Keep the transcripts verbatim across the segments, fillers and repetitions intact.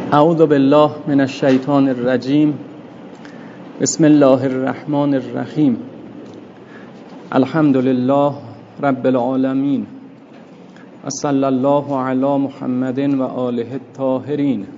اعوذ بالله من الشیطان الرجیم. بسم الله الرحمن الرحیم. الحمد لله رب العالمین و صلی الله علی محمد و آله الطاهرین.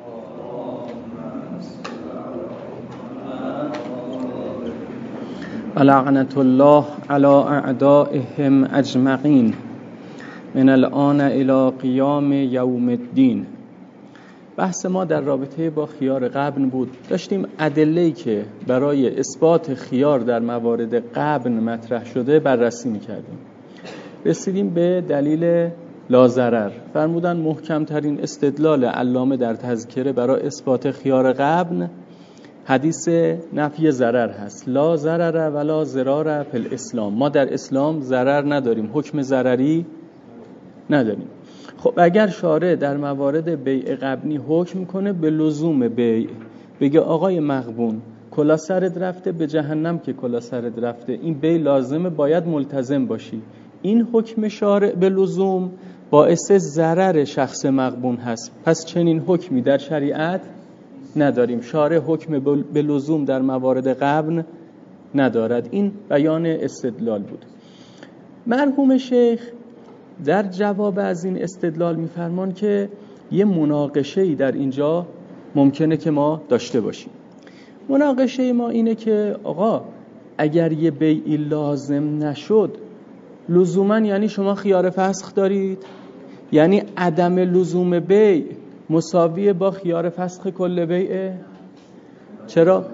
و لعنت الله علی اعدائهم اجمعین من الان الی قیام یوم الدین. بحث ما در رابطه با خیار غبن بود. داشتیم ادله‌ای که برای اثبات خیار در موارد غبن مطرح شده بررسی می‌کردیم. رسیدیم به دلیل لا ضرر. فرمودن محکم‌ترین استدلال علامه در تذکره برای اثبات خیار غبن حدیث نفی ضرر هست. لا ضرر ولا ضرار فی الاسلام. ما در اسلام ضرر نداریم، حکم ضرری نداریم. خب اگر شارع در موارد بیع غبنی حکم کنه به لزوم بیع، بگه آقای مغبون کلا سرت رفته به جهنم که کلا سرت رفته، این بیع لازمه، باید ملتزم باشی، این حکم شارع به لزوم باعث ضرر شخص مغبون هست. پس چنین حکمی در شریعت نداریم. شارع حکم به لزوم در موارد غبن ندارد. این بیان استدلال بود. مرحوم شیخ در جواب از این استدلال میفرمان که یه مناقشه‌ای در اینجا ممکنه که ما داشته باشیم. مناقشه ما اینه که آقا اگر یه بیعی لازم نشد لزوما یعنی شما خیار فسخ دارید؟ یعنی عدم لزوم بیع مساویه با خیار فسخ کل بیعه؟ چرا؟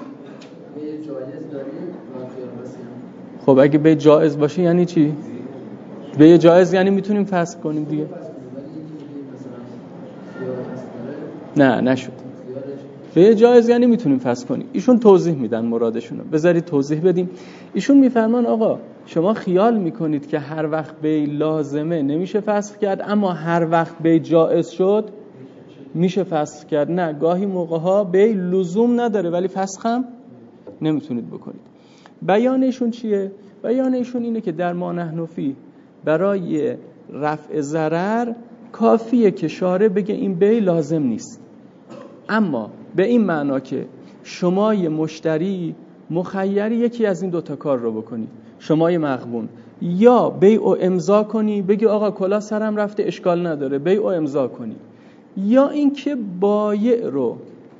خب اگه بیع جایز باشه یعنی چی؟ بیع جایز یعنی میتونیم فسخ کنیم دیگه. نه نشد. بیع جایز یعنی میتونیم فسخ کنیم. ایشون توضیح میدن مرادشونو. بذارید توضیح بدیم. ایشون میفرمان آقا شما خیال میکنید که هر وقت بیع لازمه نمیشه فسخ کرد، اما هر وقت بیع جایز شد میشه فسخ کرد. نه، گاهی موقعها بیع لزوم نداره ولی فسخ هم نمیتونید بکنید. بیانشون چیه؟ بیانشون اینه که در ما نحن فیه برای رفع ضرر کافیه که شارع بگه این بیع لازم نیست، اما به این معنا که شمای مشتری مخیری یکی از این دوتا کار رو بکنی، شمای مغبون، یا بیع و امضا کنی بگی آقا کلا سرم رفته اشکال نداره بیع و امضا کنی، یا اینکه بایع رو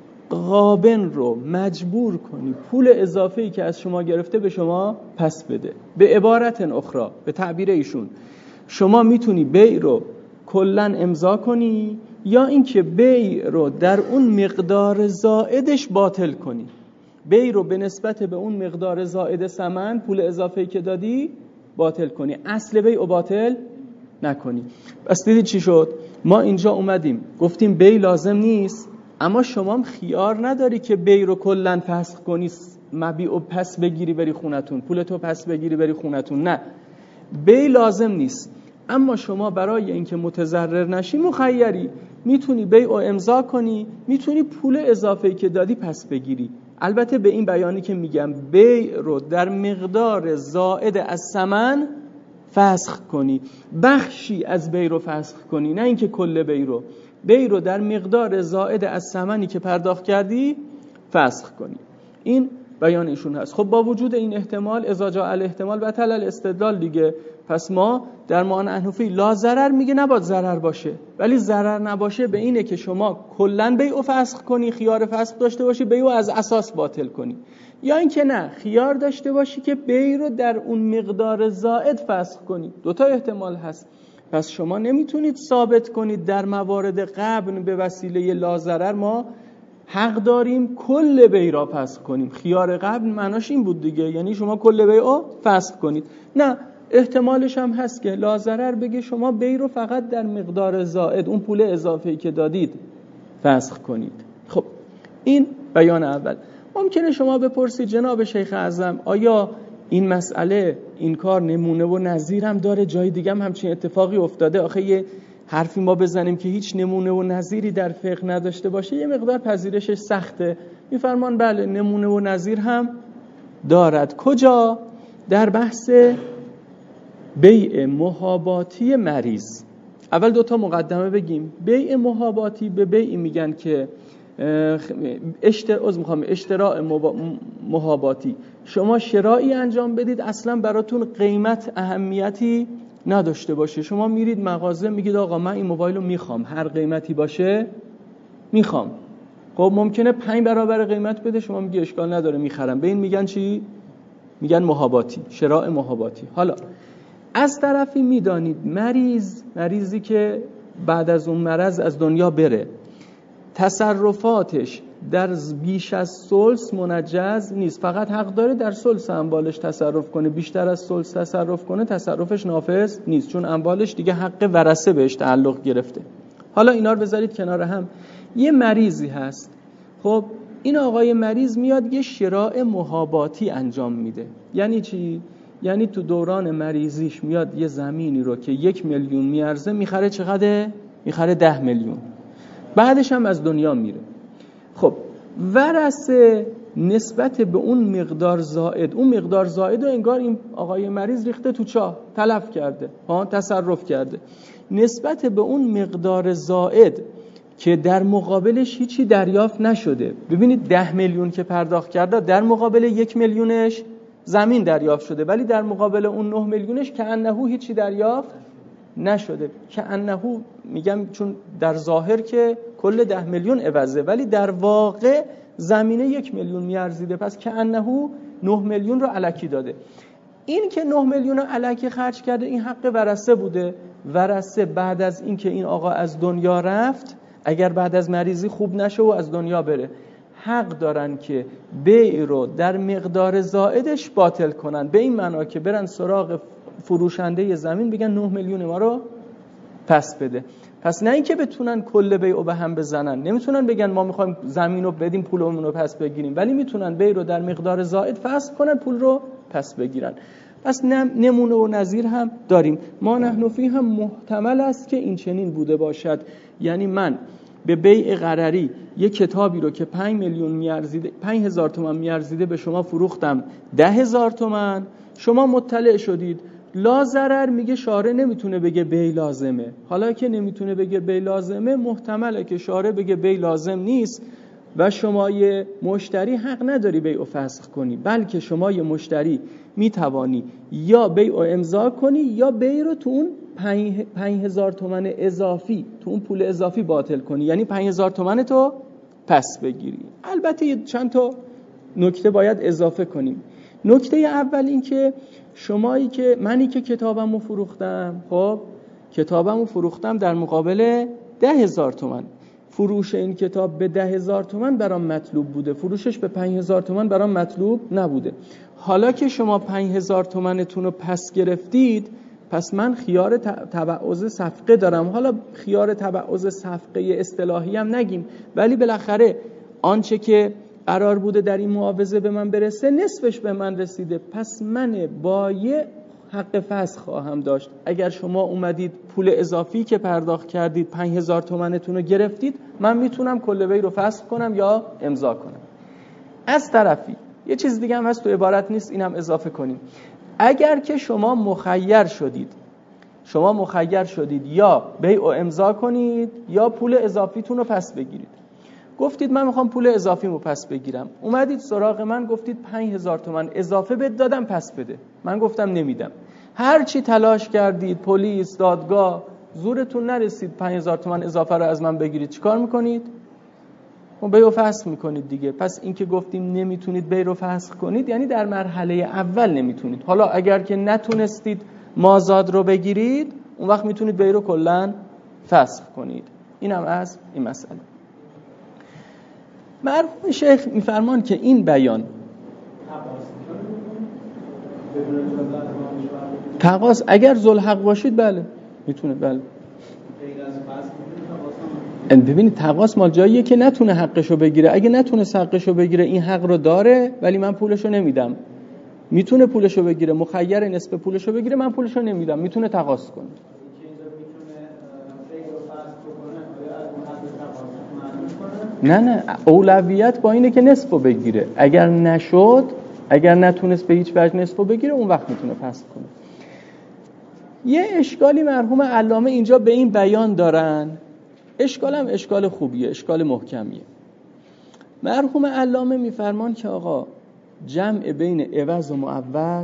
غابن رو مجبور کنی پول اضافه‌ای که از شما گرفته به شما پس بده. به عبارت اخرى، به تعبیر ایشون، شما میتونی بیع رو کلاً امضا کنی یا اینکه بیع رو در اون مقدار زائدش باطل کنی. بیع رو به نسبت به اون مقدار زائد ثمن، پول اضافه‌ای که دادی، باطل کنی، اصل بیع رو باطل نکنی. پس دیدید چی شد؟ ما اینجا اومدیم گفتیم بیع لازم نیست، اما شما هم خیار نداری که بیع رو کلن فسخ کنی، مبیع و پس بگیری بری خونتون، پولتو پس بگیری بری خونتون. نه، بیع لازم نیست، اما شما برای اینکه متضرر نشی مخیری، میتونی بیع رو امضا کنی، میتونی پول اضافه‌ای که دادی پس بگیری. البته به این بیانی که میگم بیع رو در مقدار زائد از ثمن فسخ کنی، بخشی از بیع رو فسخ کنی، نه اینکه کل بیع رو. بیع رو در مقدار زائد از ثمنی که پرداخت کردی فسخ کنی. این بیان ایشون هست. خب با وجود این احتمال، اذا جاء الاحتمال بطل الاستدلال دیگه. پس ما در ما نحن فیه لا ضرر میگه نباید ضرر باشه، ولی ضرر نباشه به اینه که شما کلا بیع رو فسخ کنی، خیار فسخ داشته باشی، بیع رو از اساس باطل کنی، یا اینکه نه، خیار داشته باشی که بیع رو در اون مقدار زائد فسخ کنی. دوتا احتمال هست. پس شما نمیتونید ثابت کنید در موارد غبن به وسیله لا ضرر ما حق داریم کل بیع را فسخ کنیم. خیار غبن معناش این بود دیگه، یعنی شما کل بیع را فسخ کنید. نه، احتمالش هم هست که لا ضرر بگه شما بیع رو فقط در مقدار زائد، اون پول اضافه‌ای که دادید، فسخ کنید. خب این بیان اول. ممکنه شما بپرسید جناب شیخ اعظم آیا این مسئله، این کار نمونه و نظیر هم داره؟ جای دیگه هم همچین اتفاقی افتاده؟ آخه یه حرفی ما بزنیم که هیچ نمونه و نظیری در فقه نداشته باشه یه مقدار پذیرشش سخته. میفرمان بله نمونه و نظیر هم دارد. کجا؟ در بحث بیع محاباتی مریض. اول دوتا مقدمه بگیم. بیع محاباتی به بیعی میگن که اشتر از میخوام اشتراء محاباتی، شما شرایی انجام بدید اصلا براتون قیمت اهمیتی نداشته باشه. شما میرید مغازه میگید آقا من این موبایل رو میخوام، هر قیمتی باشه میخوام. خب ممکنه پنج برابر قیمت بده، شما میگی اشکال نداره میخرم. به این میگن چی؟ میگن محاباتی، شراء محاباتی. حالا از طرفی میدانید مریض، مریضی که بعد از اون مرض از دنیا بره، تصرفاتش در بیش از ثلث منجز نیست، فقط حق داره در ثلث اموالش تصرف کنه. بیشتر از ثلث تصرف کنه تصرفش نافذ نیست، چون اموالش دیگه حق ورثه بهش تعلق گرفته. حالا اینا رو بذارید کنار هم. یه مریضی هست، خب این آقای مریض میاد یه شراء محاباتی انجام میده. یعنی چی؟ یعنی تو دوران مریضیش میاد یه زمینی رو که یک میلیون میارزه میخره. چقدر؟ میخره ده میلیون. بعدش هم از دنیا میره. خب ورثه نسبت به اون مقدار زائد، اون مقدار زائد رو انگار این آقای مریض ریخته تو چاه، تلف کرده، ها تصرف کرده. نسبت به اون مقدار زائد که در مقابلش هیچی دریافت نشده. ببینید ده میلیون که پرداخت کرده، در مقابل یک میلیونش زمین دریافت شده، ولی در مقابل اون نه میلیونش که انهو هیچی دریافت نشده. که انهو میگم چون در ظاهر که کل ده میلیون عوضه، ولی در واقع زمینه یک میلیون میارزیده. پس که انهو نه میلیون رو الکی داده. این که نه میلیون رو الکی خرج کرده این حق ورثه بوده. ورثه بعد از این که این آقا از دنیا رفت، اگر بعد از مریضی خوب نشه و از دنیا بره، حق دارن که بیع رو در مقدار زائدش باطل کنن. به این معنا که برن سراغ فروشنده زمین بگن نه میلیون ما رو پس بده. پس نه اینکه بتونن کل بیع رو به هم بزنن، نمیتونن بگن ما میخوایم زمین رو بدیم پولمون رو پس بگیریم، ولی میتونن بیع رو در مقدار زائد فسخ کنن، پول رو پس بگیرن. پس نمونه و نظیر هم داریم. ما نحن فی هم محتمل است که این چنین بوده باشد. یعنی من به بیع غرری یک کتابی رو که پنج میلیون میارزیده، پنج هزار تومان میارزیده به شما فروختم ده هزار تومان، شما مطلع شدید لا ضرر، میگه شارع نمیتونه بگه بیع لازمه. حالا که نمیتونه بگه بیع لازمه، محتمله که شارع بگه بیع لازم نیست و شما یه مشتری حق نداری بیع رو فسخ کنی، بلکه شما یه مشتری میتوانی یا بیع رو امضا کنی یا بیع رو تو اون پنج هزار تومان اضافی، تو اون پول اضافی باطل کنی، یعنی پنج هزار تومان تو پس بگیری. البته یه چند تا نکته باید اضافه کنیم. نکته اول این که شمایی که منی که کتابمو فروختم، خب کتابمو فروختم در مقابل ده هزار تومان، فروش این کتاب به ده هزار تومان برام مطلوب بوده، فروشش به پنج هزار تومان برام مطلوب نبوده. حالا که شما پنج هزار تومانتون رو پس گرفتید، پس من خیار تبعوض صفقه دارم. حالا خیار تبعوض صفقه اصطلاحی هم نگیم، ولی بالاخره آنچه که قرار بوده در این معاوضه به من برسه نصفش به من رسیده. پس من بایع حق فسخ خواهم داشت. اگر شما اومدید پول اضافی که پرداخت کردید پنج هزار تومانتون رو گرفتید، من میتونم کل بیع رو فسخ کنم یا امضا کنم. از طرفی یه چیز دیگه هم هست تو عبارت نیست، اینم اضافه کنیم. اگر که شما مخیر شدید شما مخیر شدید یا بیع رو امضا کنید یا پول اضافیتون رو پس بگیرید. گفتید من میخوام پول اضافیمو پس بگیرم، اومدید سراغ من گفتید پنج هزار تومان اضافه بد دادم پس بده. من گفتم نمیدم. هر چی تلاش کردید، پلیس، دادگاه، زورتون نرسید پنج هزار تومان اضافه رو از من بگیرید. چیکار میکنید؟ خب بیع رو فسخ میکنید دیگه. پس این که گفتیم نمیتونید بیع رو فسخ کنید، یعنی در مرحله اول نمیتونید. حالا اگر که نتونستید مازاد رو بگیرید، اون وقت میتونید بیع رو کلاً فسخ کنید. اینم از این مسئله. مرحوم شیخ میفرمان که این بیان تقاص اگر ذوالحق باشید بله میتونه. بله ببینید تقاص مال جاییه که نتونه حقشو بگیره. اگه نتونه حقشو بگیره این حق رو داره ولی من پولشو نمیدم. میتونه پولشو بگیره، مخیر نصف پولشو بگیره، من پولشو نمیدم، میتونه تقاص کنه. نه نه اولویت با اینه که نصفو بگیره. اگر نشد، اگر نتونست به هیچ وجه نصفو بگیره، اون وقت میتونه فسخ کنه. یه اشکالی مرحوم علامه اینجا به این بیان دارن، اشکال هم اشکال خوبیه، اشکال محکمیه. مرحوم علامه میفرمان که آقا جمع بین عوض و معوض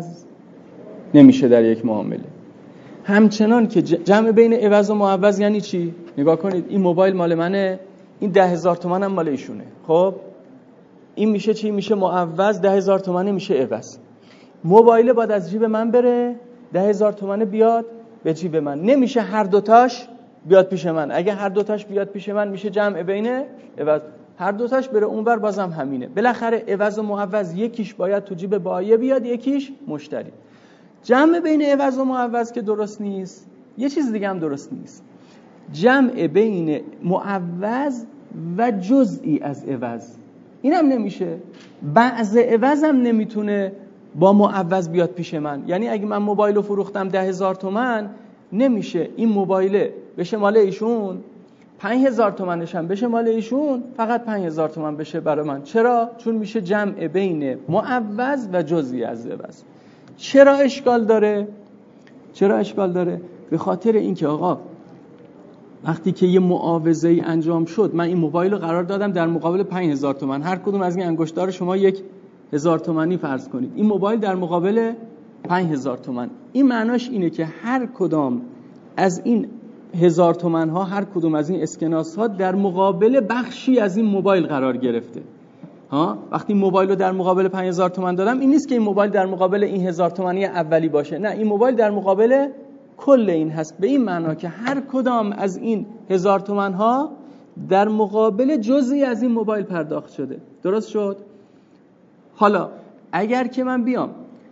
نمیشه در یک معامله. همچنان که جمع بین عوض و معوض یعنی چی؟ نگاه کنید، این موبایل مال منه، این ده هزار تومن هم مال ایشونه. خب این میشه چی؟ میشه معوض، ده هزار تومنه میشه عوض. موبایل باید از جیب من بره، ده هزار تومنه بیاد به جیب من. نمیشه هر دوتاش بیاد پیش من. اگه هر دوتاش بیاد پیش من میشه جمع بین عوض. هر دوتاش بره اونور بازم همینه. بالاخره عوض و معوض یکیش باید تو جیب بایع بیاد، یکیش مشتری. جمع بین عوض و معوض که درست نیست، یه چیز دیگه هم درست نیست. جمع بین معوض و جزئی از عوض اینم نمیشه. بعض عوض هم نمیتونه با معوض بیاد پیش من. یعنی اگه من موبایل رو فروختم ده هزار تومن، نمیشه این موبایل بشه مال ایشون، پنج هزار تومنش هم بشه مال ایشون، فقط پنج هزار تومن بشه برای من. چرا؟ چون میشه جمع بین معوض و جزئی از عوض. چرا اشکال داره؟ چرا اشکال داره؟ به خاطر اینکه آقا وقتی که یه معاوضه‌ای انجام شد، من این موبایل رو قرار دادم در مقابل پنج هزار تومن، هر کدوم از این انگشتار شما یک هزار تومانی فرض کنید، این موبایل در مقابل پنج هزار تومن. این معناش اینه که هر کدام از این هزار تومن ها، هر کدوم از این اسکناس ها در مقابل بخشی از این موبایل قرار گرفته. ها وقتی موبایل رو در مقابل پنج هزار تومن دادم، این نیست که این موبایل در مقابل این هزار تومانی اولی باشه، نه، این موبایل در مقابل کل این هست. به این معنا که هر کدام از این هزار تومن ها در مقابل جزئی از این موبایل پرداخت شده. درست شد؟ حالا اگر که من بیام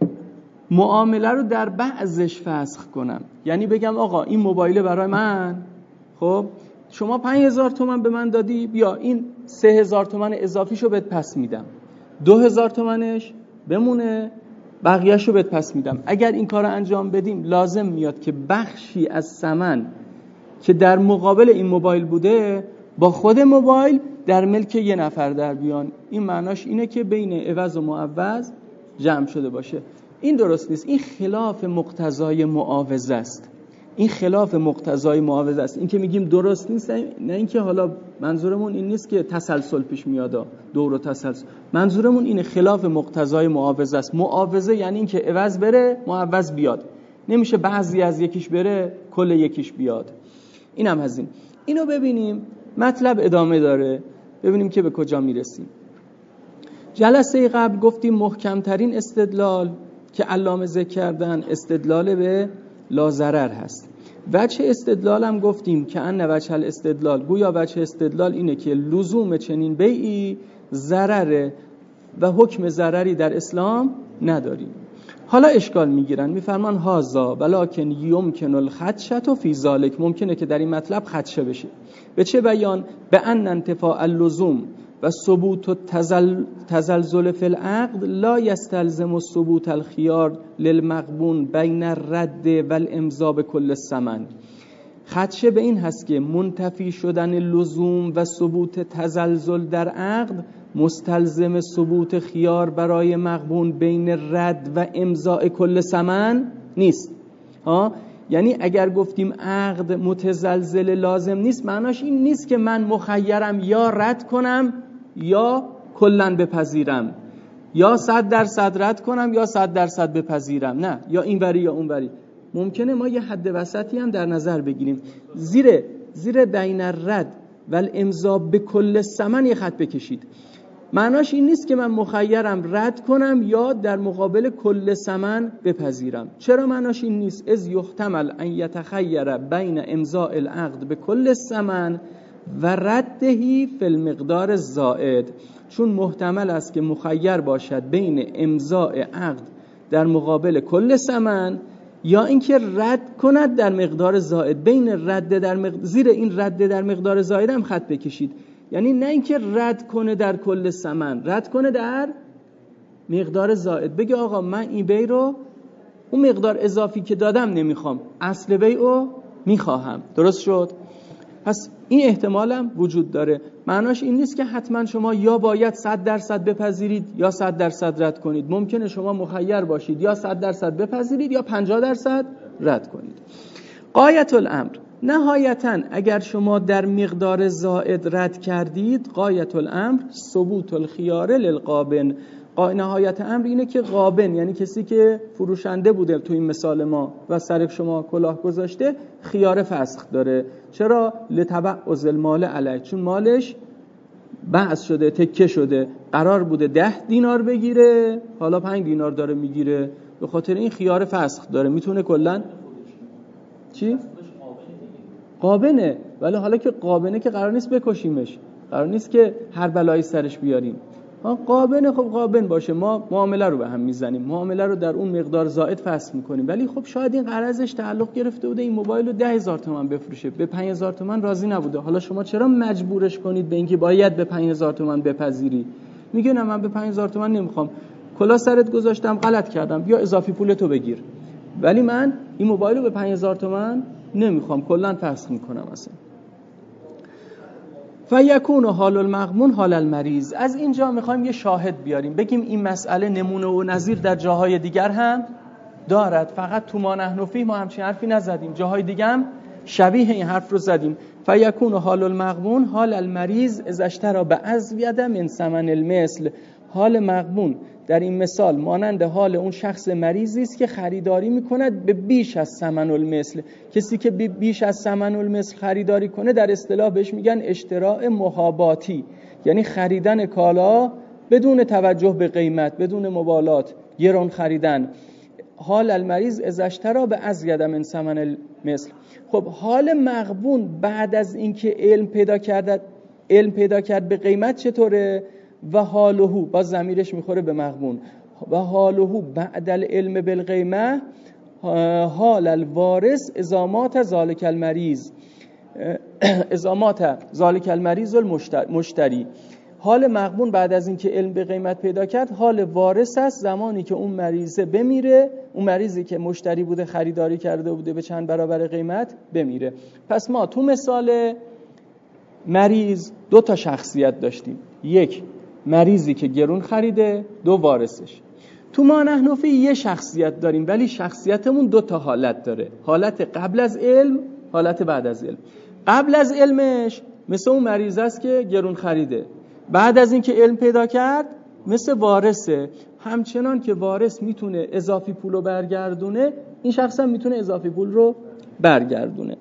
معامله رو در بعضش فسخ کنم، یعنی بگم آقا این موبایل برای من، خب شما پنج هزار تومن به من دادی، بیا این سه هزار تومن اضافیشو بهت پس میدم، دو هزار تومنش بمونه، بقیهشو بهت پس میدم. اگر این کار انجام بدیم، لازم میاد که بخشی از ثمن که در مقابل این موبایل بوده با خود موبایل در ملک یه نفر در بیان. این معناش اینه که بین عوض و معوض جمع شده باشه. این درست نیست. این خلاف مقتضای معاوضه است. این خلاف مقتضای معاوضه است. این که میگیم درست نیست، نه اینکه حالا منظورمون این نیست که تسلسل پیش میاد، دور و تسلسل. منظورمون اینه خلاف مقتضای معاوضه است. معاوضه یعنی این که عوض بره معوض بیاد. نمیشه بعضی از یکیش بره کل یکیش بیاد. اینم از این. اینو ببینیم، مطلب ادامه داره، ببینیم که به کجا میرسیم. جلسه قبل گفتیم محکمترین استدلال که علامه ذکر کردن استدلال به لا ضرر هست. وجه استدلال هم گفتیم که ان وجه الاستدلال، گویا وجه استدلال اینه که لزوم چنین بیعی ضرره و حکم ضرری در اسلام نداریم. حالا اشکال میگیرن، میفرمان هازا ولکن یمکن الخدشه فی ذلک، ممکنه که در این مطلب خدشه بشه. به چه بیان؟ به ان انتفاء اللزوم و ثبوت التزل تزلزل فی العقد لا یستلزم ثبوت الخيار للمغبون بین الرد والامضاء بكل الثمن. خدشه به این هست که منتفی شدن لزوم و ثبوت تزلزل در عقد مستلزم ثبوت خیار برای مغبون بین رد و امضاء کل ثمن نیست. ها یعنی اگر گفتیم عقد متزلزل لازم نیست، معناش این نیست که من مخیرم یا رد کنم یا کلن بپذیرم، یا صد درصد رد کنم یا صد درصد بپذیرم، نه، یا اینوری یا اونوری. ممکنه ما یه حد وسطی هم در نظر بگیریم، زیر زیر بین الرد و الامضاء به کل ثمن یه خط بکشید. معناش این نیست که من مخیرم رد کنم یا در مقابل کل ثمن بپذیرم. چرا معناش این نیست؟ از یحتمل ان یتخیر بین امضاء العقد به کل ثمن و ردهی فی المقدار الزائد، چون محتمل است که مخیر باشد بین امضاء عقد در مقابل کل ثمن یا اینکه رد کند در مقدار زائد. بین رد در مقدار، زیر این رد در مقدار زائد هم خط بکشید. یعنی نه اینکه رد کنه در کل ثمن، رد کنه در مقدار زائد. بگه آقا من این بی رو اون مقدار اضافی که دادم نمیخوام، اصل بی رو میخواهم. درست شد؟ پس این احتمال هم وجود داره. معناش این نیست که حتما شما یا باید صد درصد بپذیرید یا صد درصد رد کنید. ممکنه شما مخیر باشید یا صد درصد بپذیرید یا پنجاه درصد رد کنید. غایت الامر، نهایتاً اگر شما در مقدار زائد رد کردید، غایت الامر ثبوت الخیار للقابن. نهایت امر اینه که قابن، یعنی کسی که فروشنده بوده تو این مثال ما و سر شما کلاه گذاشته، خیار فسخ داره. چرا؟ لتبعض المال علیه، چون مالش بعض شده، تکه شده. قرار بوده ده دینار بگیره، حالا پنج دینار داره میگیره، به خاطر این خیار فسخ داره. میتونه کلاً چی؟ قابنه. ولی حالا که قابنه که قرار نیست بکشیمش، قرار نیست که هر بلایی سرش بیاریم. قابنه، خب قابن باشه، ما معامله رو به هم میزنیم، معامله رو در اون مقدار زائد فسخ میکنیم. ولی خب شاید این قرضش تعلق گرفته بوده این موبایل رو ده هزار تومان بفروشه، به پنج هزار تومان راضی نبوده. حالا شما چرا مجبورش کنید به اینکه باید به پنج هزار تومان بپذیری؟ میگه نه من به پنج هزار تومان نمیخوام، کلا سرت گذاشتم، غلط کردم، بیا اضافی پولتو بگیر، ولی من این موبایل رو به پنج هزار تومان نمیخوام، کلا فسخ میکنم اصلا. فیکون حال المغمون حال المریض. از اینجا میخوایم یه شاهد بیاریم، بگیم این مسئله نمونه و نظیر در جاهای دیگر هم دارد، فقط تو ما نحن فیه ما همچین حرفی نزدیم، جاهای دیگه هم شبیه این حرف رو زدیم. فیکون حال المغمون حال المریض اذا اشتری بأزید من ثمن المثل. حال مغبون در این مثال مانند حال اون شخص مریضی است که خریداری میکند به بیش از ثمن المثل. کسی که بیش از ثمن المثل خریداری کنه در اصطلاح بهش میگن اشتراء محاباتی، یعنی خریدن کالا بدون توجه به قیمت، بدون مبالات، گران خریدن. حال المریض اذا اشتری بأزید من ثمن المثل. خب حال مغبون بعد از اینکه علم پیدا کرد علم پیدا کرد به قیمت چطوره؟ و حالهو، باز ضمیرش میخوره به مغبون، و حالهو بعد العلم بالقیمه حال الوارث ازامات ذالک المریض ازامات ذالک المریض المشتری. حال مغبون بعد از اینکه علم به قیمت پیدا کرد، حال وارث است زمانی که اون مریضه بمیره، اون مریضی که مشتری بوده خریداری کرده بوده به چند برابر قیمت بمیره. پس ما تو مثال مریض دو تا شخصیت داشتیم، یک مریضی که گرون خریده، دو وارثش. تو ما نحن فیه یه شخصیت داریم، ولی شخصیتمون دو تا حالت داره، حالت قبل از علم، حالت بعد از علم. قبل از علمش مثل اون مریض است که گرون خریده، بعد از اینکه علم پیدا کرد مثل وارثه. همچنان که وارث میتونه اضافی پول رو برگردونه، این شخص هم میتونه اضافی پول رو برگردونه.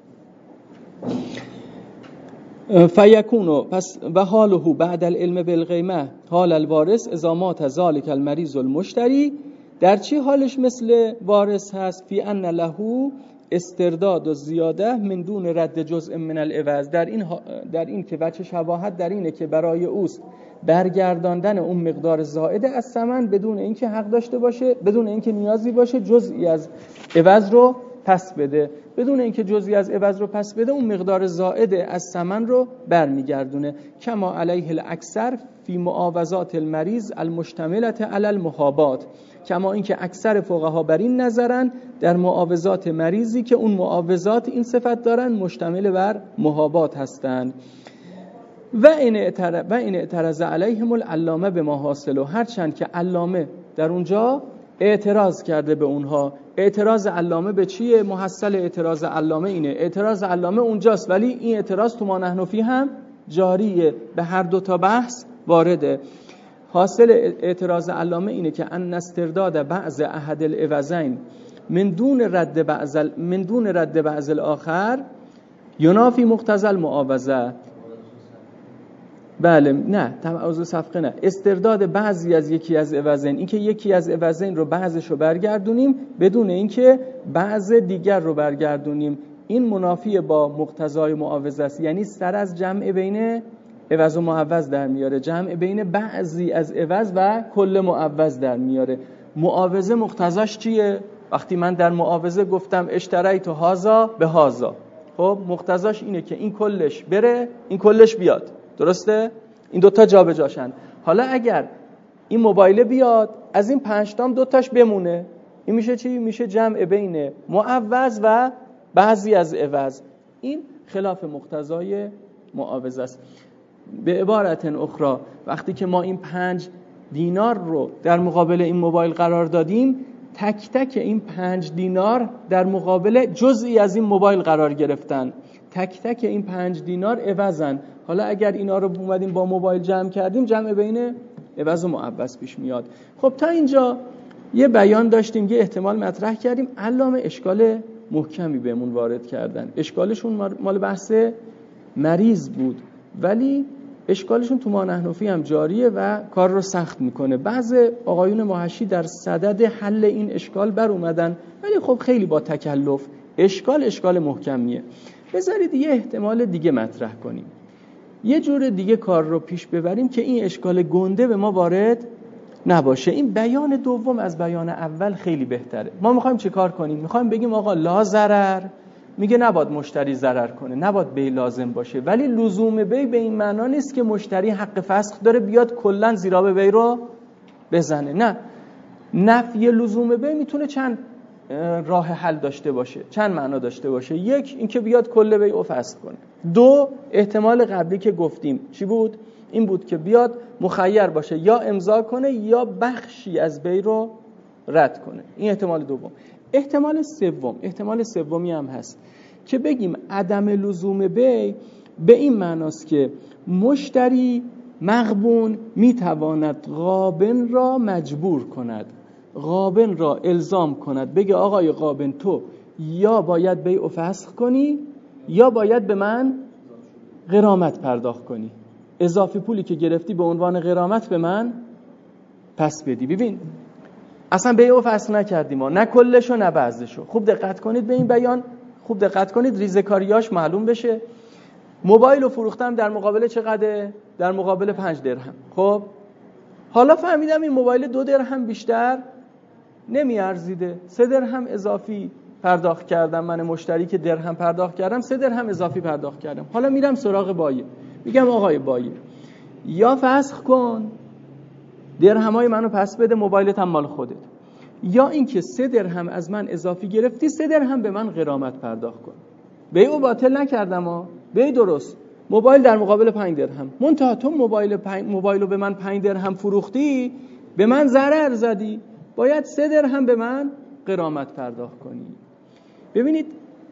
فیکونو پس و حاله بعد العلم بالقیمه حال الوارث اذا مات ذلک المریض المشتری. در چی حالش مثل وارث هست؟ فی ان له استرداد و زیاده من دون رد جزء من العوض. در این در این که وجه شباهت در اینه که برای اوست برگرداندن اون مقدار زائد از ثمن بدون اینکه حق داشته باشه، بدون اینکه نیازی باشه جزئی از عوض رو پس بده، بدون اینکه جزئی از عوض رو پس بده اون مقدار زائد از ثمن رو برمیگردونه. کما علیه الاکثر فی معاوضات المریض المشتملة علی المحابات. کما اینکه اکثر فقها بر این نظرن در معاوضات مریضی که اون معاوضات این صفت دارن مشتمل بر محابات هستند. و این اعتراض و این اعتراض علیهم العلامه به ما حاصله، هرچند که علامه در اونجا اعتراض کرده به اونها. اعتراض علامه به چیه؟ محصل اعتراض علامه اینه، اعتراض علامه اونجاست ولی این اعتراض تو ما نحن فیه هم جاریه، به هر دو تا بحث وارده. حاصل اعتراض علامه اینه که ان استرداد بعض احد العوضین من دون رد بعض من دون رد بعض الاخر ینافی مقتضی المعاوضه. بله نه تبعض صفقه نه، استرداد بعضی از یکی از عوضین، این که یکی از عوضین رو بعضش رو برگردونیم بدون اینکه بعض دیگر رو برگردونیم، این منافی با مقتضای معاوضه است. یعنی سر از جمع بین عوض و معوض در میاره، جمع بین بعضی از عوض و کل معوض در میاره. معاوضه مقتضاش چیه؟ وقتی من در معاوضه گفتم اشتریت هازا به هازا، خب مقتضاش اینه که این کلش بره این کلش بیاد، درسته؟ این دوتا جا به جاشن. حالا اگر این موبایل بیاد از این پنج تام دوتاش بمونه، این میشه چی؟ میشه جمع بین معوض و بعضی از عوض. این خلاف مقتضای معاوضه است. به عبارت اخرى وقتی که ما این پنج دینار رو در مقابل این موبایل قرار دادیم، تک تک این پنج دینار در مقابل جزئی از این موبایل قرار گرفتن، تک تک این پنج دینار عوضن. حالا اگر اینا رو اومدیم با موبایل جمع کردیم، جمع بین عوض و معوض پیش میاد. خب تا اینجا یه بیان داشتیم، یه احتمال مطرح کردیم. علامه اشکال محکمی بهمون وارد کردن. اشکالشون مال بحث مریض بود، ولی اشکالشون تو مانحنفی هم جاریه و کار رو سخت میکنه. بعض آقایون محشی در صدد حل این اشکال بر اومدن، ولی خب خیلی با تکلف. اشکال اشکال محکمیه. بذارید یه احتمال دیگه مطرح کنیم، یه جور دیگه کار رو پیش ببریم که این اشکال گنده به ما وارد نباشه. این بیان دوم از بیان اول خیلی بهتره. ما میخوایم چه کار کنیم؟ میخوایم بگیم آقا لا ضرر، میگه نباید مشتری ضرر کنه، نباید بی لازم باشه، ولی لزوم بی به این معنا نیست که مشتری حق فسخ داره بیاد کلا زیراب بی رو بزنه. نه، نفی لزوم بی میتونه چند راه حل داشته باشه، چند معنا داشته باشه. یک، اینکه بیاد کل بی رو فسخ کنه. دو، احتمال قبلی که گفتیم چی بود؟ این بود که بیاد مخیر باشه، یا امضا کنه یا بخشی از بی رو رد کنه. این احتمال دوم. احتمال سوم، احتمال سومی هم هست که بگیم عدم لزوم بی به این معناست که مشتری مغبون میتواند غابن را مجبور کند، غابن را الزام کند، بگه آقای غابن تو یا باید بیع فسخ کنی یا باید به من غرامت پرداخت کنی، اضافی پولی که گرفتی به عنوان غرامت به من پس بدی. ببین اصلا بیع فسخ نکردیم ما، نه کلشو نه بعضشو. خوب دقت کنید به این بیان، خوب دقت کنید ریزکاریاش معلوم بشه. موبایل رو فروختم در مقابل چقدره؟ در مقابل پنج درهم. خب حالا فهمیدم این موبایل دو درهم بیشتر نمیارزیده، سه درهم اضافی پرداخت کردم. من مشتری که درهم پرداخت کردم، سه درهم اضافی پرداخت کردم. حالا میرم سراغ بایه، میگم آقای بایه یا فسخ کن درهمای منو پس بده، موبایلت هم مال خودت، یا اینکه سه درهم از من اضافی گرفتی، سه درهم به من غرامت پرداخت کن. بیعو باطل نکردم ها، بیع درست، موبایل در مقابل پنج درهم. منتها تو موبایل پنج موبایلو به من پنج درهم فروختی، به من ضرر زدی، باید سه درهم به من غرامت پرداخت کنی. ببینید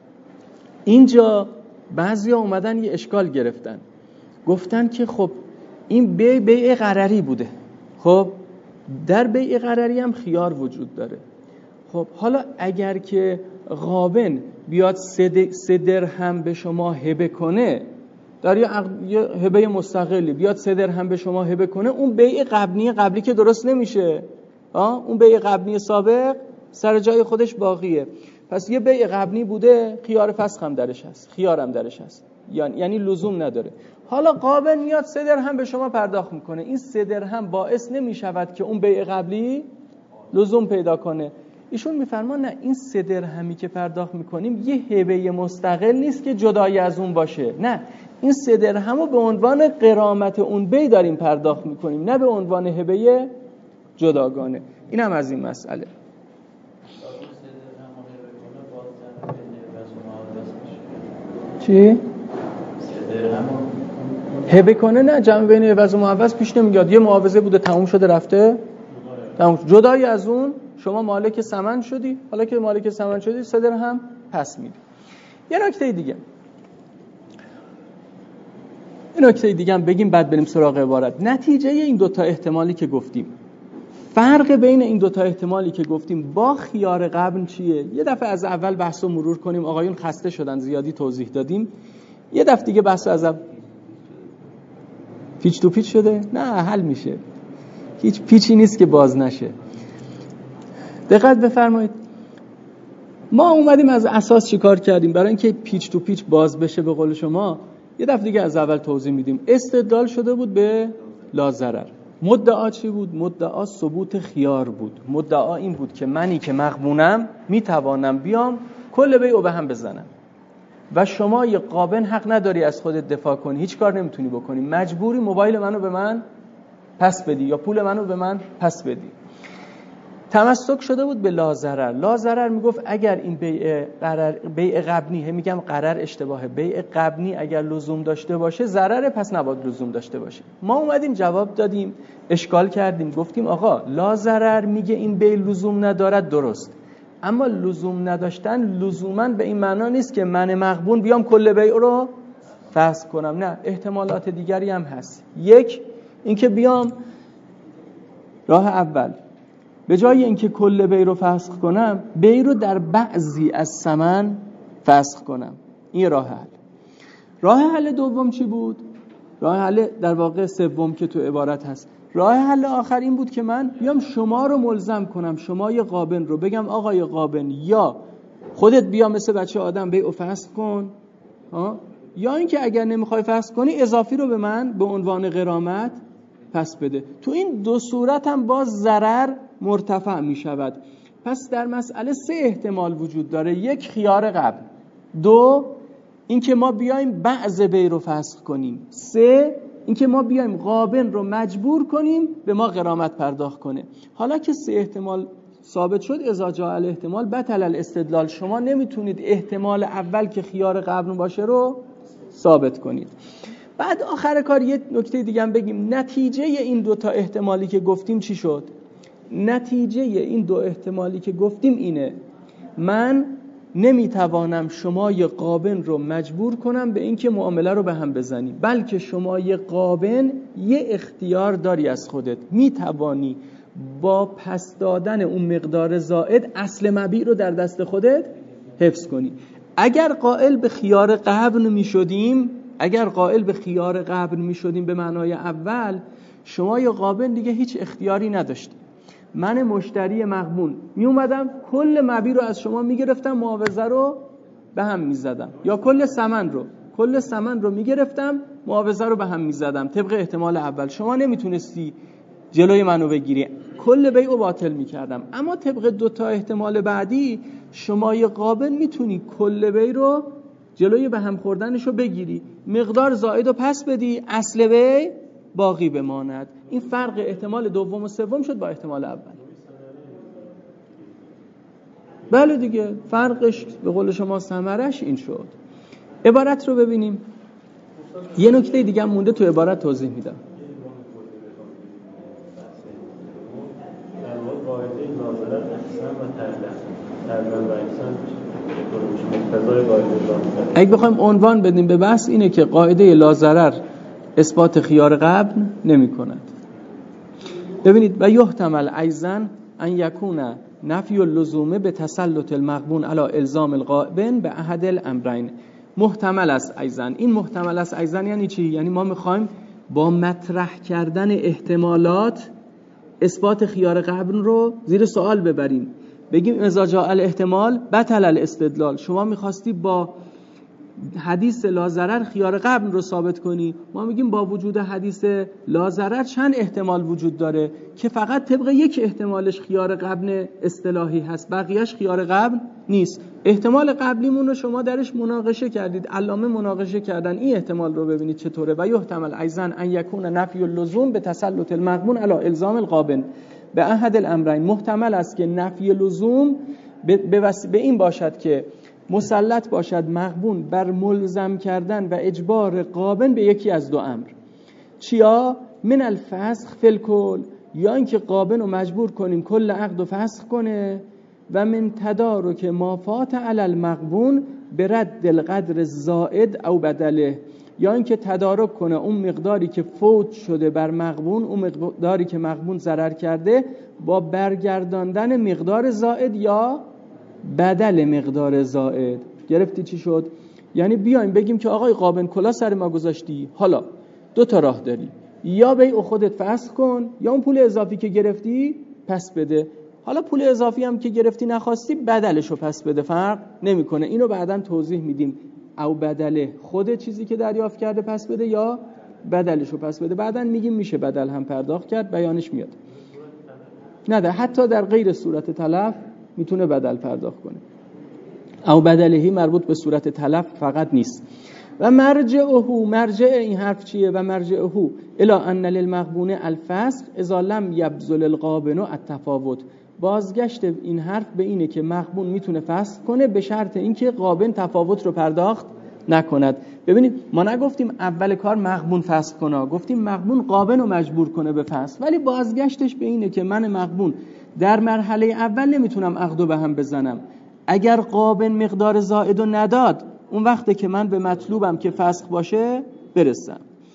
اینجا بعضیا اومدن یه اشکال گرفتن، گفتن که خب این بیع بیع غرری بوده. خب در بیع غرری هم خیار وجود داره. خب حالا اگر که غابن بیاد سه درهم به شما هبه کنه، در یه هبه مستقلی بیاد سه درهم به شما هبه کنه، اون بیع قبلی قبلی که درست نمیشه. آه اون بیع قبلی سابق سر جای خودش باقیه. پس یه بیع قبلی بوده، خیار فسخ هم درش هست، خیار هم درش هست، یعنی یعنی لزوم نداره. حالا غابن میاد سه درهم به شما پرداخت میکنه، این سه درهم باعث نمیشود که اون بیع قبلی لزوم پیدا کنه. ایشون میفرمان نه، این سه درهمی که پرداخت میکنیم یه هبه مستقل نیست که جدای از اون باشه، نه، این سه درهمو به عنوان غرامت اون بیع داریم پرداخت میکنیم، نه به عنوان هبه جداگانه. این هم از این مسئله. چی؟ هبه کنه نه، جمع بین عوض و معوض پیش نمیاد. یه معاوضه بوده تموم شده رفته، تموم شد. جدای از اون شما مالک ثمن شدی، حالا که مالک ثمن شدی سه درهم پس میدی. یه نکته دیگه یه نکته دیگه هم بگیم بعد بریم سراغ عبارت. نتیجه این دوتا احتمالی که گفتیم، فرق بین این دوتا احتمالی که گفتیم با خیار قبل چیه؟ یه دفعه از اول بحثو مرور کنیم. آقایون خسته شدن، زیادی توضیح دادیم. یه دفعه دیگه بحثو از اول. پیچ تو پیچ شده؟ نه، حل میشه. هیچ پیچی نیست که باز نشه. دقت بفرمایید. ما اومدیم از اساس چیکار کردیم؟ برای اینکه پیچ تو پیچ باز بشه به قول شما، یه دفعه دیگه از اول توضیح میدیم. استدلال شده بود به لا ضرر. مدعا چی بود؟ مدعا ثبوت خیار بود. مدعا این بود که منی که مغبونم میتوانم بیام کل بیعو به هم بزنم و شما یه غابن حق نداری از خودت دفاع کنی، هیچ کار نمیتونی بکنی، مجبوری موبایل منو به من پس بدی یا پول منو به من پس بدی. تمسک شده بود به لا ضرر. لا ضرر میگفت اگر این بیع قرار بیع غبنی، میگم قرار اشتباهه، بیع غبنی اگر لزوم داشته باشه ضرره، پس نباید لزوم داشته باشه. ما اومدیم جواب دادیم، اشکال کردیم، گفتیم آقا لا ضرر میگه این بیع لزوم ندارد، درست، اما لزوم نداشتن لزوما به این معنا نیست که من مغبون بیام کل بیع رو فسخ کنم، نه، احتمالات دیگری هم هست. یک، اینکه بیام راه اول به جای اینکه کل بیع رو فسخ کنم، بیع رو در بعضی از ثمن فسخ کنم، این راه حل. راه حل دوم چی بود؟ راه حل در واقع سوم که تو عبارت هست. راه حل آخر این بود که من بیام شما رو ملزم کنم، شما یه قابن رو بگم آقای قابن، یا خودت بیا مثل بچه آدم بیع رو فسخ کن، ها، یا اینکه اگر نمیخوای فسخ کنی اضافی رو به من به عنوان غرامت پس بده. تو این دو صورت هم باز ضرر مرتفع می شود. پس در مسئله سه احتمال وجود داره: یک، خیار قبل; دو، اینکه ما بیایم بعض بیع رو فسخ کنیم; سه، اینکه ما بیایم قابن رو مجبور کنیم به ما غرامت پرداخت کنه. حالا که سه احتمال ثابت شد، اذا جاء الاحتمال بطل الاستدلال. شما نمیتونید احتمال اول که خیار قبل باشه رو ثابت کنید. بعد آخر کار یه نکته دیگه هم بگیم، نتیجه این دو تا احتمالی که گفتیم چی شد؟ نتیجه این دو احتمالی که گفتیم اینه: من نمیتوانم شما یه قابن رو مجبور کنم به اینکه معامله رو به هم بزنی، بلکه شما یه قابن یه اختیار داری از خودت، میتوانی با پس دادن اون مقدار زائد اصل مبیع رو در دست خودت حفظ کنی. اگر قائل به خیار قبل می شدیم اگر قائل به خیار قبل می شدیم به معنای اول، شما یه قابل دیگه هیچ اختیاری نداشتی. من مشتری مغبون می اومدم کل مبیع رو از شما می گرفتم، معاوضه رو به هم می زدم، یا کل ثمن رو کل ثمن رو می گرفتم، معاوضه رو به هم می زدم. طبق احتمال اول شما نمیتونستی جلوی منو بگیری، کل بیع رو باطل می کردم. اما طبق دو تا احتمال بعدی، شما یه قابل میتونی کل بیع رو جلوی به هم خوردنش رو بگیری، مقدار زائد رو پس بدی، اصل بیع باقی بماند. این فرق احتمال دوم و سوم شد با احتمال اول. بله دیگه، فرقش به قول شما ثمرش این شد. عبارت رو ببینیم. یه نکته دیگه هم مونده، تو عبارت توضیح میدم. اگه بخوایم عنوان بدیم به بحث، اینه که قاعده لا ضرر اثبات خیار قبل نمی کند. ببینید، و یحتمل ایضا ان یکون نفی اللزومه به تسلط المغبون علی الزام القابن به احد الامرین. محتمل است ایضا. این محتمل است ایضا یعنی چی؟ یعنی ما میخوایم با مطرح کردن احتمالات اثبات خیار قبل رو زیر سوال ببریم. بگیم اذا جاء الاحتمال بطل الاستدلال. شما میخواستی با حدیث لا ضرر خیار قبل رو ثابت کنی، ما میگیم با وجود حدیث لا ضرر چند احتمال وجود داره که فقط طبق یک احتمالش خیار قبل اصطلاحی هست، بقیهش خیار قبل نیست. احتمال قبلیمون رو شما درش مناقشه کردید، علامه مناقشه کردن. این احتمال رو ببینید چطوره: و یحتمل ایضا ان یکون نفی اللزوم به تسلط المغبون علی الزام القابن به احد الامرین. محتمل است که نفی لزوم به, به این باشد که مسلط باشد مغبون بر ملزم کردن و اجبار قابن به یکی از دو امر. چیا؟ من الفسخ فی الکل، یا اینکه قابن رو مجبور کنیم کل عقد رو فسخ کنه، و من تدارک ما فات علی المغبون به رد القدر زائد او بدله، یا اینکه تدارک کنه اون مقداری که فوت شده بر مغبون، اون مقداری که مغبون ضرر کرده، با برگرداندن مقدار زائد یا بدل مقدار زائد. گرفتی چی شد؟ یعنی بیایم بگیم که آقای قابن کلا سر ما گذاشتی، حالا دو تا راه داری: یا بیع خودت فسخ کن، یا اون پول اضافی که گرفتی پس بده. حالا پول اضافی هم که گرفتی نخواستی، بدلشو پس بده، فرق نمیکنه. اینو بعداً توضیح میدیم. او بدله، خود چیزی که دریافت کرده پس بده، یا بدلشو پس بده. بعداً میگیم میشه بدل هم پرداخت کرد، بیانش میاد. نه ده، حتی در غیر صورت تلف میتونه بدل پرداخت کنه. او بدلهی مربوط به صورت تلف فقط نیست. و مرجعه، مرجع این حرف چیه؟ و مرجعه الی ان للمغبون الفسخ اذا لم یبذل القابن التفاوت. بازگشت این حرف به اینه که مغبون میتونه فسخ کنه به شرط اینکه غابن تفاوت رو پرداخت نکند. ببینید ما نگفتیم اول کار مغبون فسخ کنه، گفتیم مغبون غابن رو مجبور کنه به فسخ، ولی بازگشتش به اینه که من مغبون در مرحله اول نمیتونم عقدو به هم بزنم. اگر غابن مقدار زائد رو نداد، اون وقته که من به مطلوبم که فسخ باشه برسم.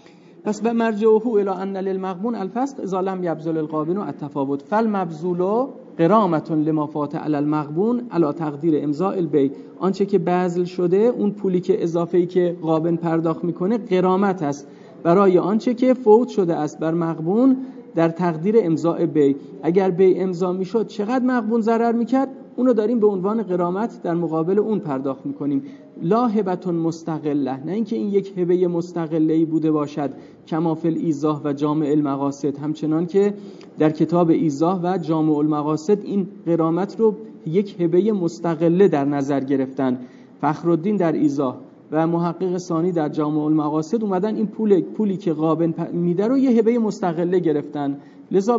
پس به مرجعه الی ان للمغبون الفسق اذا لم یبذل الغابن التفاوت فالمبذول غرامه لما فات علی المغبون علی تقدیر امضاء البیع. آنچه که بذل شده، اون پولی که اضافه‌ای که غابن پرداخت میکنه غرامت است برای آنچه که فوت شده است بر مغبون در تقدیر امضاء بیع. اگر بیع امضا میشد چقدر مغبون ضرر میکرد، اونو داریم به عنوان غرامت در مقابل اون پرداخت میکنیم. لا هبه مستقله، نه اینکه این یک هبه مستقله‌ای بوده باشد کما فی الایضاح و جامع المقاصد، همچنان که در کتاب ایضاح و جامع المقاصد این غرامت رو یک هبه مستقله در نظر گرفتن. فخرالدین در ایضاح و محقق ثانی در جامع المقاصد اومدن این پول پولی که غابن میده رو یه هبه مستقله گرفتن، لذا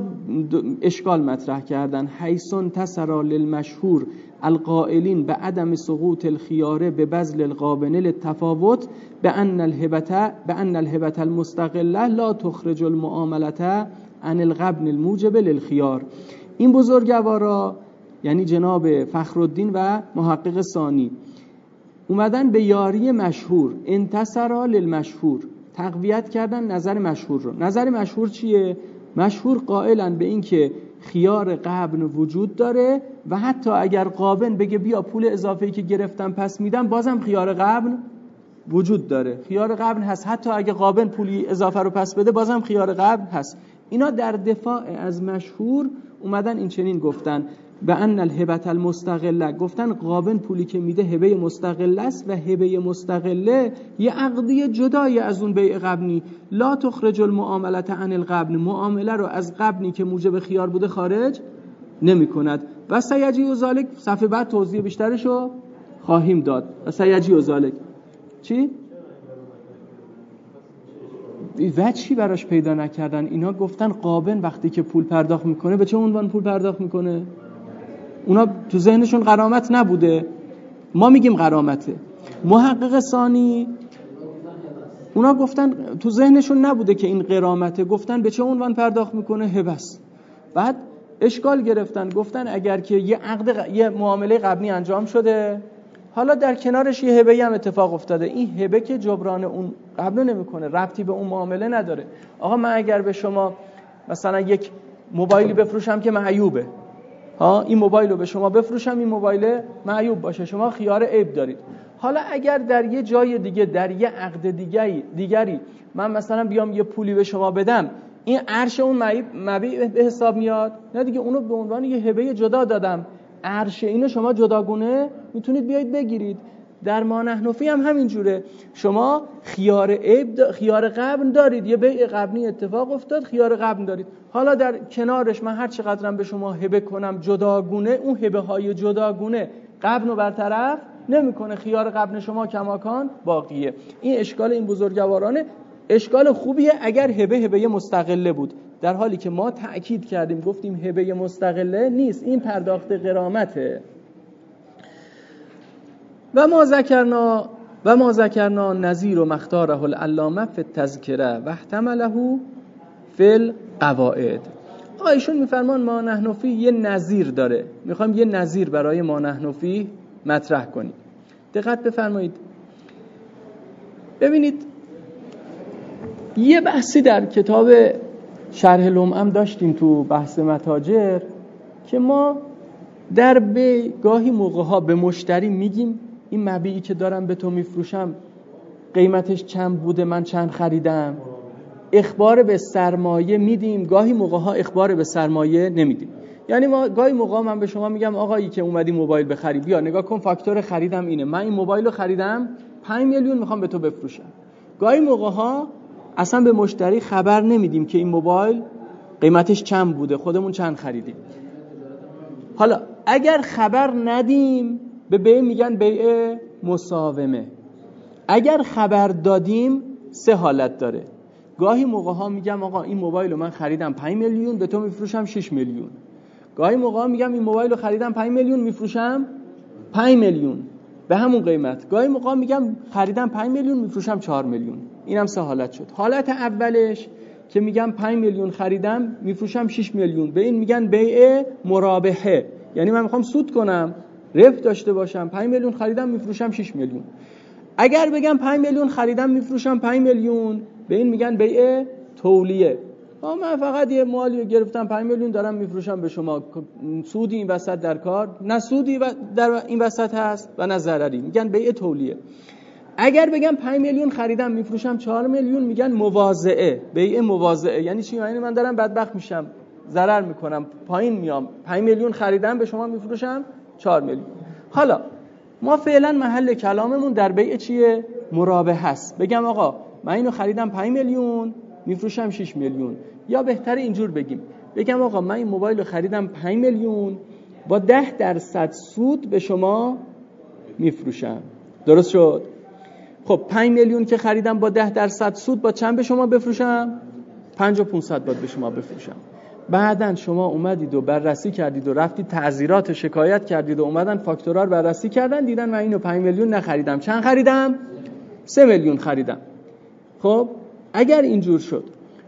اشکال مطرح کردن. حیثون تسرا للمشهور القائلین به عدم سقوط الخیاره به بذل الغابن للتفاوت به ان الهبه به ان الهبه المستقله لا تخرج المعامله عن الغبن الموجب للخيار. این بزرگوارا یعنی جناب فخرالدین و محقق ثانی اومدن به یاری مشهور، انتصرا للمشهور، تقویت کردن نظر مشهور رو. نظر مشهور چیه؟ مشهور قائلن به این که خیار غبن وجود داره و حتی اگر غابن بگه بیا پول اضافه‌ای که گرفتم پس میدم، بازم خیار غبن وجود داره. خیار غبن هست، حتی اگه غابن پولی اضافه رو پس بده بازم خیار غبن هست. اینا در دفاع از مشهور اومدن این چنین گفتن به ان الهبه المستقله، گفتن غابن پولی که میده هبه مستقله است و هبه مستقله یه عقدی جدای از اون بیع غبنی. لا تخرج المعامله عن الغبن، معامله رو از غبنی که موجب خیار بوده خارج نمی کند. و سیجی و ذالک، صفحه بعد توضیح بیشترشو خواهیم داد. و سیجی و ذالک چی؟ و چی براش پیدا نکردن. اینا گفتن غابن وقتی که پول پرداخت میکنه به چه عنوان پول پرداخت میکنه؟ اونا تو ذهنشون غرامت نبوده، ما میگیم غرامته. محقق ثانی اونا گفتن تو ذهنشون نبوده که این غرامته، گفتن به چه عنوان پرداخت میکنه؟ هبس. بعد اشکال گرفتن، گفتن اگر که یه عقد غ... یه معامله غبنی انجام شده، حالا در کنارش یه هبه‌ای هم اتفاق افتاده، این هبه که جبران اون قبلو نمیکنه، ربطی به اون معامله نداره. آقا من اگر به شما مثلا یک موبایلی بفروشم که معیوبه، ها این موبایل رو به شما بفروشم، این موبایل معیوب باشه، شما خیار عیب دارید. حالا اگر در یه جای دیگه، در یه عقد دیگری دیگری من مثلا بیام یه پولی به شما بدم، این عرش اون مبیع به حساب میاد؟ نه دیگه، اونو به عنوان یه هبه جدا دادم، عرش اینو شما جداگونه میتونید بیاید بگیرید. در ما نحنفی هم همین جوره، شما خیار عیب دا... خیار قبن دارید، یه بیع قبنی اتفاق افتاد، خیار قبن دارید. حالا در کنارش من هر چقدرم به شما هبه کنم جداگونه، اون هبه های جداگونه قبن رو برطرف نمیکنه، خیار قبن شما کماکان باقیه. این اشکال این بزرگوارانه اشکال خوبیه اگر هبه هبه مستقله بود، در حالی که ما تأکید کردیم گفتیم هبه مستقله نیست، این پرداخت غرامته. و ما ذکرنا و ما ذکرنا نظیر و مختاره العلامه فی التذکره و احتمله فی القواعد. آیشون میفرمان ما نحنفی یه نظیر داره، میخوایم یه نظیر برای ما نحنفی مطرح کنیم. دقت بفرمایید، ببینید یه بحثی در کتاب شرح لمعم داشتیم تو بحث متاجر که ما در به گاهی موقعها به مشتری میگیم این مبیعی که دارم به تو میفروشم قیمتش چند بوده، من چند خریدم. اخبار به سرمایه میدیم، گاهی موقعها اخبار به سرمایه نمیدیم. یعنی ما گاهی موقع من به شما میگم آقایی که اومدی موبایل بخری، بیا نگاه کن فاکتور خریدم اینه، من این موبایل رو خریدم پنج میلیون میخوام به تو بفروشم. گاهی موقعها اصلا به مشتری خبر نمیدیم که این موبایل قیمتش چند بوده، خودمون چند خریدیم. حالا اگر خبر ندیم به بیع میگن بیع مساومه. اگر خبر دادیم سه حالت داره. گاهی موقع ها میگم آقا این موبایل رو من خریدم پنج میلیون به تو میفروشم شش میلیون. گاهی موقع میگم این موبایل رو خریدم پنج میلیون میفروشم پنج میلیون به همون قیمت. گاهی موقع میگم خریدم پنج میلیون میفروشم چهار میلیون. اینم سه حالت شد. حالت اولش که میگم پنج میلیون خریدم میفروشم شش میلیون، به این میگن بیع مرابحه، یعنی من میخوام سود کنم، ربح داشته باشم. پنج میلیون خریدم میفروشم شش میلیون. اگر بگم پنج میلیون خریدم میفروشم پنج میلیون، به این میگن بیع تولیه. من فقط یه مالی گرفتم پنج میلیون دارم میفروشم به شما، سودی این وسط در کار نه، سودی در این وسط هست و نه ضرری، میگن بیع تولیه. اگر بگم پنج میلیون خریدم میفروشم چهار میلیون، میگن مواضعه، بیع مواضعه. یعنی چی؟ یعنی من دارم بدبخت میشم، ضرر میکنم، پایین میام، پنج میلیون خریدم به شما میفروشم چهار میلیون. حالا ما فعلا محل کلاممون در بیع چیه؟ مرابحه هست. بگم آقا من اینو خریدم پنج میلیون میفروشم شش میلیون، یا بهتره اینجور بگیم، بگم آقا من این موبایل رو خریدم پنج میلیون با ده درصد سود به شما میفروشم. درست شد؟ خب پنج میلیون که خریدم با ده درصد سود با چند به شما بفروشم؟ پنج و پانصد باید به شما بفروشم. بعدن شما اومدید و بررسی کردید و رفتید تعزیرات شکایت کردید و اومدن فاکتورا رو بررسی کردن، دیدن من اینو پنج میلیون نخریدم، چند خریدم؟ سه میلیون خریدم. خب اگر اینجور شد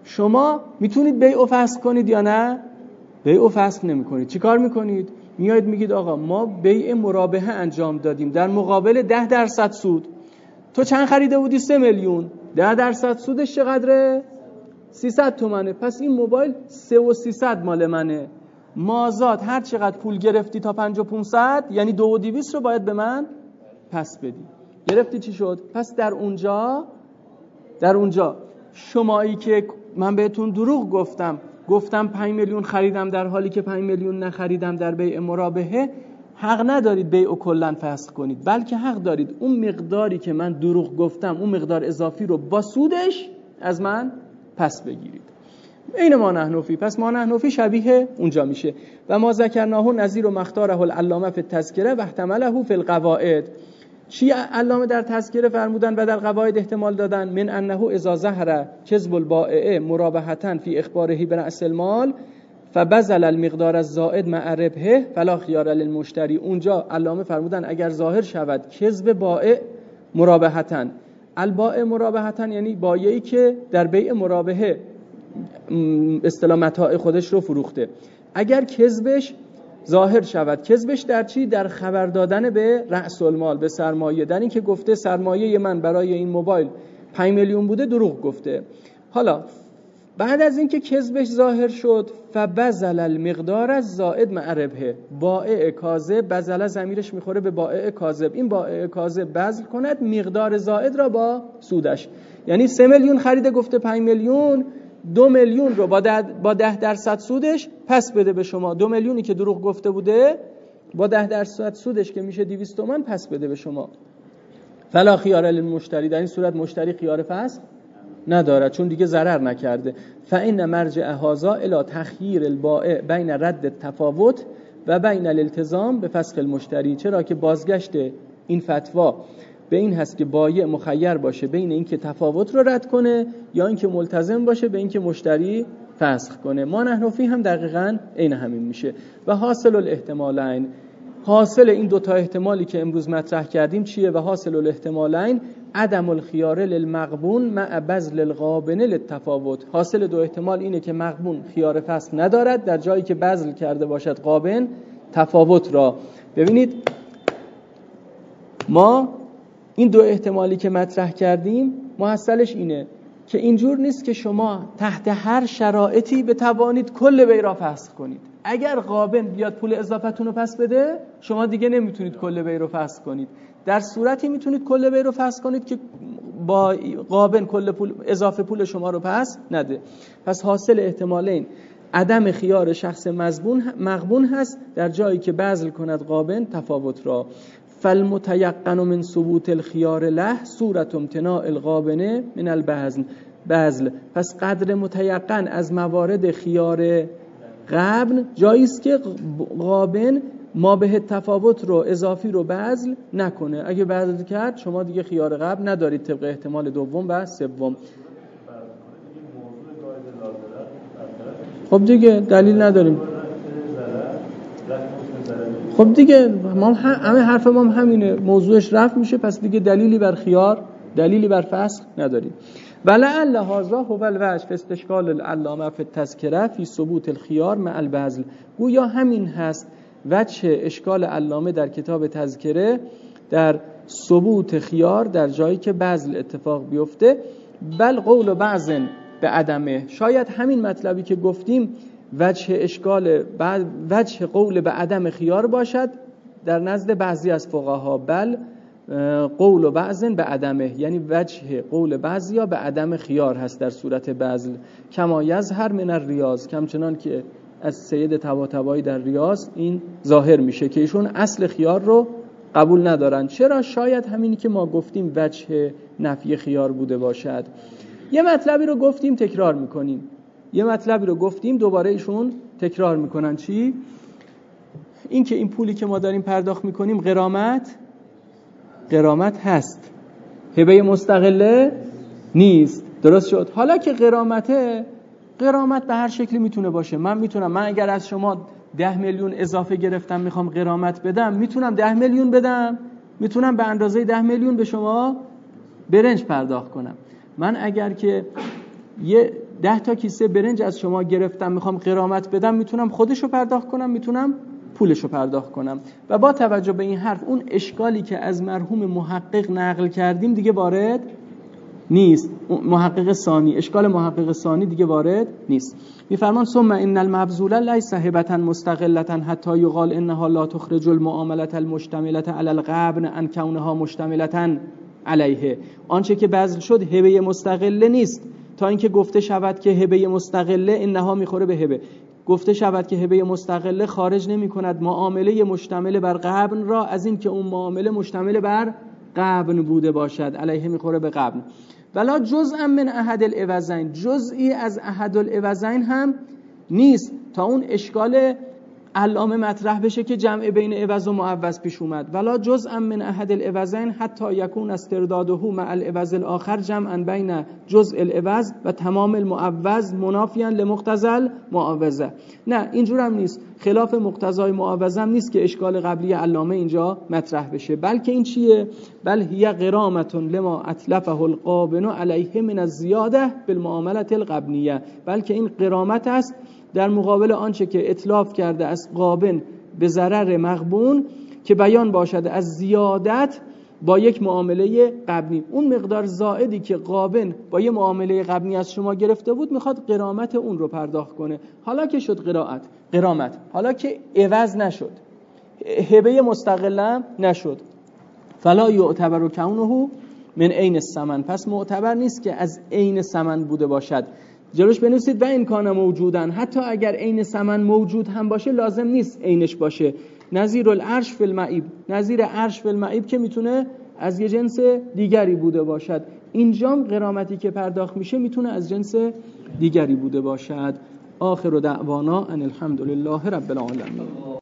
شما میتونید بیع و فسخ کنید یا نه؟ بیع و فسخ نمی‌کنید. چیکار میکنید؟ میایید میگید آقا ما بیع مرابحه انجام دادیم در مقابل ده درصد سود. تو چند خریده بودی؟ سه میلیون. ده درصد سودش چقدره؟ سیصد تومنه. پس این موبایل سه و سیصد مال منه. مازاد هر چقدر پول گرفتی تا پنج و پونصد، یعنی دو و دویست رو باید به من پس بدی. گرفتی چی شد؟ پس در اونجا در اونجا شمایی که من بهتون دروغ گفتم، گفتم پنج میلیون خریدم در حالی که پنج میلیون نخریدم در بیع مرابحه، حق ندارید بیع و کلن فسخ کنید، بلکه حق دارید اون مقداری که من دروغ گفتم، اون مقدار اضافی رو با سودش از من پس بگیرید. این ما نحنفی. پس ما نحنفی شبیه اونجا میشه. و ما ذکرناه نظیر و مختاره العلامه فی التذکره و احتمله فی القواعد. چی علامه در تذکره فرمودن و در قواعد احتمال دادن؟ من انه اذا ظهر کذب البائع مرابحه فی اخباره برأس المال فبذل المقدار الزائد مع ربحه فلا خیار للمشتری. اونجا علامه فرمودن اگر ظاهر شود کذب بائع مرابحه، البائع مرابحه یعنی بایعی که در بیع مرابحه اصطلاح متاع خودش رو فروخته، اگر کذبش ظاهر شود، کذبش در چی؟ در خبر دادن به رأس المال، به سرمایه. در این که گفته سرمایه من برای این موبایل پنج میلیون بوده، دروغ گفته. حالا بعد از اینکه کذبش ظاهر شد، فبذل المقدار الزائد مع ربحه، بائع کاذب، بذل ضمیرش میخوره به بائع کاذب، این بائع کاذب بذل کند مقدار زائد را با سودش. یعنی سه میلیون خریده، گفته پنج میلیون، دو میلیون رو با ده, با ده درصد سودش پس بده به شما. دو میلیونی که دروغ گفته بوده با ده درصد سودش که میشه دویست تومان پس بده به شما. فلا خیار للمشتری، در این صورت مشتری خیار فسخ نداره چون دیگه ضرر نکرده. فإن مرجع هذا الی تخییر البائع بین رد التفاوت و بین الالتزام به فسخ المشتری. چرا که بازگشت این فتوا به این هست که بایع مخیر باشه بین اینکه تفاوت رو رد کنه یا اینکه ملتزم باشه به اینکه مشتری فسخ کنه. ما نحنفی هم دقیقاً عین همین میشه. و حاصل الاحتمالین، حاصل این دوتا احتمالی که امروز مطرح کردیم چیه؟ و حاصل الاحتمالین عدم الخیار للمغبون مع بذل الغابن للتفاوت. حاصل دو احتمال اینه که مغبون خیار فسخ ندارد در جایی که بذل کرده باشد غابن تفاوت را. ببینید ما این دو احتمالی که مطرح کردیم محصلش اینه که اینجور نیست که شما تحت هر شرایطی بتوانید کل بیع را فسخ کنید. اگر غابن بیاد پول اضافتون رو پس بده، شما دیگه نمیتونید کل بیع رو فسخ کنید. در صورتی میتونید کل بیع رو فسخ کنید که با غابن کل پول اضافه پول شما رو پس نده. پس حاصل احتمالین عدم خیار شخص مزبون مغبون هست در جایی که بذل کند غابن تفاوت را. فالمتيقن من ثبوت الخيار له صورت امتناع الغابن من البذل بذل. پس قدر متيقن از موارد خیار غبن جایی است که غابن ما به تفاوت رو اضافی رو بذل نکنه. اگه بذل کرد شما دیگه خیار غبن ندارید طبق احتمال دوم و سوم. خب دیگه دلیل نداریم. خب دیگه ما همه حرف ما هم همینه، موضوعش رفع میشه، پس دیگه دلیلی بر خیار، دلیلی بر فسخ نداریم. ولعل هذا هو الوجه فی استشکال العلامه فی التذکره فی ثبوت الخیار مع البذل. گویا همین هست وجه اشکال علامه در کتاب تذکره در ثبوت خیار در جایی که بذل اتفاق بیفته. بل قول بعض به عدمه، شاید همین مطلبی که گفتیم وجه اشکال وجه قول به عدم خیار باشد در نزد بعضی از فقها. بل قول بعض به عدمه، یعنی وجه قول بعضیا به عدم خیار هست در صورت بذل. کما یظهر من الریاض، کمچنان که از سید طباطبایی در ریاض این ظاهر میشه که ایشون اصل خیار رو قبول ندارن. چرا؟ شاید همینی که ما گفتیم وجه نفی خیار بوده باشد. یه مطلبی رو گفتیم تکرار میکنیم، یه مطلبی رو گفتیم دوباره ایشون تکرار میکنن. چی؟ این که این پولی که ما داریم پرداخت میکنیم غرامت غرامت هست، هبه مستقله نیست. درست شد؟ حالا که غرامته، غرامت به هر شکلی میتونه باشه. من میتونم، من اگر از شما ده میلیون اضافه گرفتم میخوام غرامت بدم، میتونم ده میلیون بدم، میتونم به اندازه ده میلیون به شما برنج پرداخت کنم. من اگر که یه ده تا کیسه برنج از شما گرفتم میخوام غرامت بدم، میتونم خودشو پرداخت کنم، میتونم پولشو پرداخت کنم. و با توجه به این حرف اون اشکالی که از مرحوم محقق نقل کردیم دیگه وارد نیست. محقق ثانی، اشکال محقق ثانی دیگه وارد نیست. میفرمان ثم ان المبذول لیس هبه مستقله حتی یقال انها لا تخرج المعامله المشتمله علی الغبن عن کونها مشتمله علیه. آنچه که بذل شد هبه مستقله نیست تا اینکه گفته شود که هبه مستقله انها میخوره به هبه، گفته شود که هبه مستقله خارج نمی کند معامله مشتمل بر غبن را از این که اون معامله مشتمل بر غبن بوده باشد، علیه میخوره به غبن. ولا جزءا من احد العوضین، جزئی از احد العوضین هم نیست تا اون اشکال علامه مطرح بشه که جمع بین عوض و معوض پیش اومد. ولا جزءا من احد العوضین حتی یکون استرداده مع العوض الاخر جمعا بین جزء العوض و تمام المعوض منافیا لمقتضى المعوضه. نه اینجور هم نیست، خلاف مقتضای معوضه هم نیست که اشکال قبلی علامه اینجا مطرح بشه. بلکه این چیه؟ بل هی غرامه لما اتلفه القابن علیه من الزیاده بالمعامله القبنیه، بلکه این غرامت است در مقابل آنچه که اتلاف کرده از قابن به ضرر مغبون که بیان باشد از زیادت با یک معامله قبنی. اون مقدار زائدی که قابن با یک معامله قبنی از شما گرفته بود میخواد غرامت اون رو پرداخت کنه. حالا که شد قرائت غرامت، حالا که عوض نشد، هبه مستقله نشد، فلا یعتبر کونه من عین الثمن، پس معتبر نیست که از عین ثمن بوده باشد. جلوش بنویسید و این کان موجودن، حتی اگر عین ثمن موجود هم باشه لازم نیست عینش باشه. نظیر العرش فی المعیب، نظیر عرش فی المعیب که میتونه از یه جنس دیگری بوده باشد. اینجام غرامتی که پرداخت میشه میتونه از جنس دیگری بوده باشد. آخر دعوانا ان الحمد لله رب العالمین.